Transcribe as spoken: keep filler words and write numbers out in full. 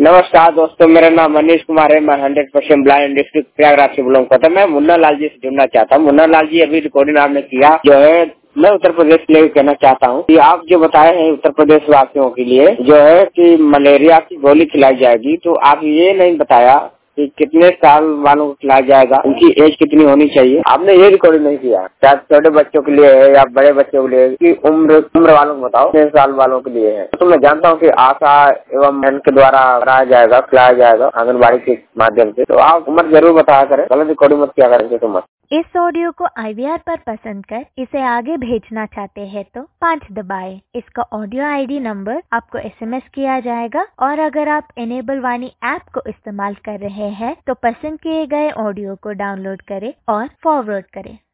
नमस्कार दोस्तों, मेरा नाम मनीष कुमार है। मैं hundred percent blind district Prayagraj से बिलोंग करता हूँ। मैं मुन्ना लाल जी से जुड़ना चाहता हूँ। मुन्ना लाल जी अभी रिकॉर्डिंग आपने किया जो है, मैं उत्तर प्रदेश के लिए कहना चाहता हूँ कि आप जो बताए हैं उत्तर प्रदेश वासियों के लिए जो है कि मलेरिया की गोली खिलाई जाएगी, तो आप ये नहीं बताया कि कितने साल वालों को खिलाया जाएगा, उनकी एज कितनी होनी चाहिए। आपने ये रिकॉर्डिंग नहीं किया। शायद छोटे बच्चों के लिए है या बड़े बच्चों के लिए कि उम्र उम्र वालों को बताओ, कितने साल वालों के लिए है। तो मैं जानता हूँ कि आशा एवं एन के द्वारा कराया जाएगा, खिलाया जाएगा आंगनबाड़ी के माध्यम से। तो आप उम्र जरूर बताया करें, गलत रिकॉर्डिंग मत किया करेंगे तो मत। इस ऑडियो को आई वी आर पर पसंद कर इसे आगे भेजना चाहते हैं तो पाँच दबाएं। इसका ऑडियो आई डी नंबर आपको एस एम एस किया जाएगा और अगर आप इनेबल वाणी ऐप को इस्तेमाल कर रहे हैं तो पसंद किए गए ऑडियो को डाउनलोड करें और फॉरवर्ड करें।